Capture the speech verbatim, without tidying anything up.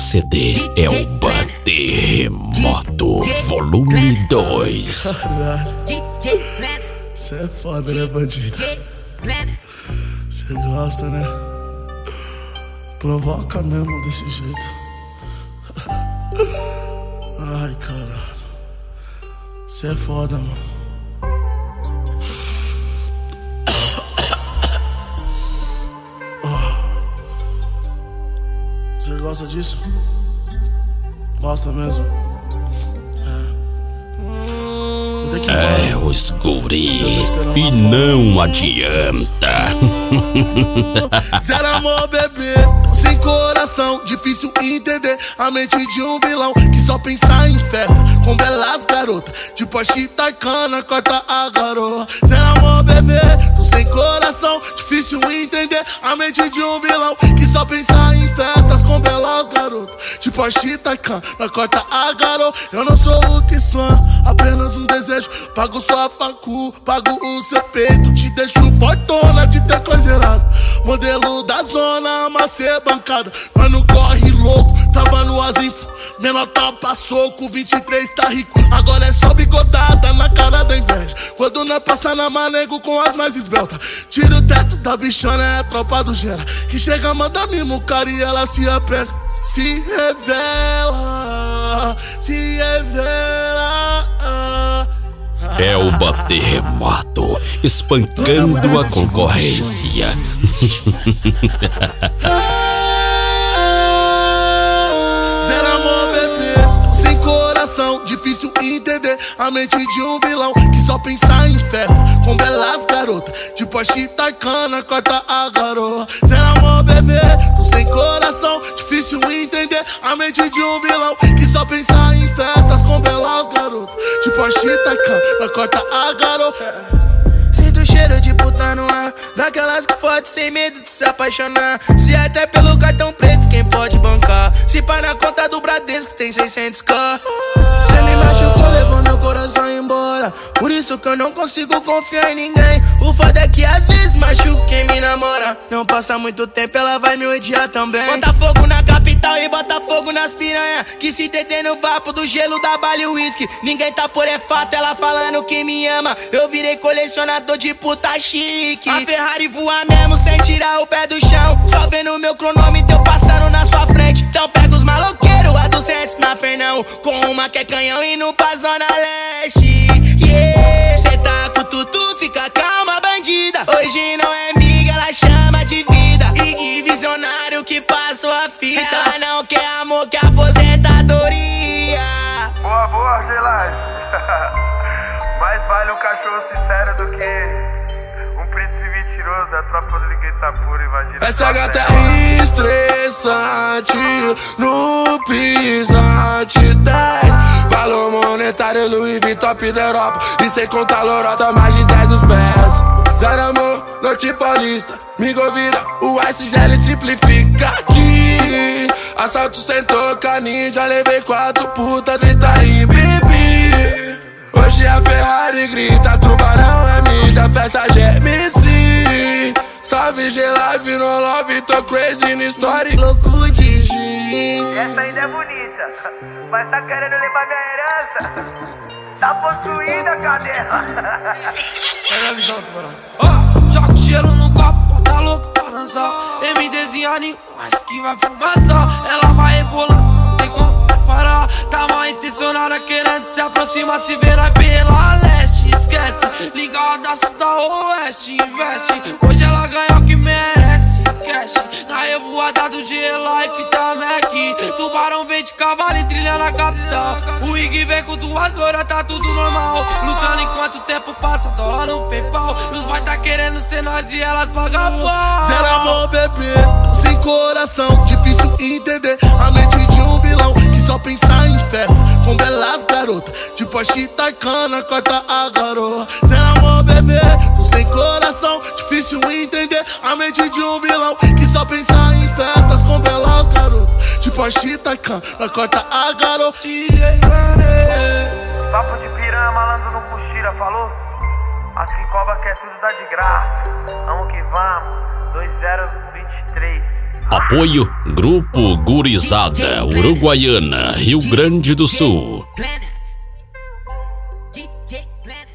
C D é o Baterremoto Volume dois. Caralho, cê é foda, né, bandido? Cê gosta, né? Provoca mesmo desse jeito. Ai, caralho, cê é foda, mano. Você gosta disso? Gosta mesmo? É, é os guri e não adianta. Zero amor, bebê, tô sem coração, difícil entender a mente de um vilão que só pensa em festa com belas garotas de Porsche Taycan, corta a garoa. Zero amor, bebê, tô sem coração, difícil entender a mente de um vilão que só pensa em festas com belas garotas de Porsche Taycan, corta a garoa. Eu não sou o que sou, apenas um desejo. Pago sua facu, pago o seu peito, te deixo fortuna de ter coisa errada. Modelo da zona, mas cê bancada. Mano, corre louco, travando as info. Menor tapa soco, vinte e três tá rico. Agora é só bigodada na cara da inveja. Quando nós passa na manego com as mais esbeltas, tira o teto da bichona, é a tropa do gera. Que chega, manda mimo, cara, e ela se apega. Se revela, se revela. É o Baterremoto espancando a concorrência. Zero amor, bebê, tô sem coração, difícil entender a mente de um vilão que só pensa em festa com belas garotas de Porsche Taycan, corta a garoa. Zero amor, bebê, tô sem coração, difícil entender a mente de um vilão que só pensa em festas com belas garotas de Porsche Taycan, corta a garoa. Sinto o cheiro de puta no ar, daquelas que pode sem medo de se apaixonar. Se é até pelo cartão preto, quem pode bancar? Se pá na conta do Bradesco tem seiscentos k. Cê me machucou, levou meu coração embora, por isso que eu não consigo confiar em ninguém. O foda é que às vezes machuco quem me namora. Não passa muito tempo, ela vai me odiar também. Bota fogo na capital e bota fogo nas piranha, que se detém no vapo do gelo da bala e whisky. Ninguém tá por é fato, ela falando que me ama. Eu virei colecionador de puta chique. A Ferrari voa mesmo sem tirar o pé do chão, só vendo meu cronômetro passando na sua frente. Então pega os maloqueiros a duzentos na Fernão, com uma que é canhão indo pra Zona Leste. Yeah, cê tá com tutu, fica calma, bandida. Hoje não é amiga, ela chama de vida. E que visionário que passou a fita. Ela não quer amor, que aposentadoria. Boa, boa, Gelade. Mais vale um cachorro sincero do que um príncipe mentiroso. A tropa do Liguei tá pura, imagina. Essa gata é estressante, no pisante dez. Valor monetário, Louis V, top da Europa. E sem contar lorota, mais de dez os pés. Zero amor, norte paulista, me govira, o S G L simplifica aqui. Assalto sem toca, ninja, levei quatro puta de Itaim, bebi. Hoje a Ferrari grita, tubarão é mídia, festa G M C. Salve G-Live no love, tô crazy no story, louco de gin. Essa ainda é bonita, mas tá querendo levar minha herança. Tá possuída, cadela. Pega a visão, tubarão. Ó, joga o gelo no copo, tá louco pra dançar. MDzinho ali, mas que vai fumaçar. Ela vai rebolando, não tem como parar. Tá mal intencionada, querendo se aproximar. Se vê nós pela leste, esquece. Ligadaça da oeste, investe. Hoje ela ganha o que merece, cash. Na revoada do G-Life tá Mac. Tubarão vem de cavalo e trilha na capital. O Ig vem com duas loiras, tá tudo normal. Lucrando enquanto o tempo passa, dólar no PayPal. Os vai tá querendo ser nós e elas pagam pau. Zero amor, bebê, tô sem coração, difícil entender a mente de um vilão que só pensa em festa com belas garotas de Porsche Taycan, corta a garoa. Zero amor, bebê, tô sem coração, difícil entender a mente de um vilão que só pensa em festas com belas garotas de Porsche Taycan, corta a garoa. Papo de piranha, malandro no cochila, falou? As que cobra quer tudo dá de graça. Vamos que vamos, dois zero dois três. Apoio Grupo Gurizada, Uruguaiana, Rio Grande do Sul. D J Planet.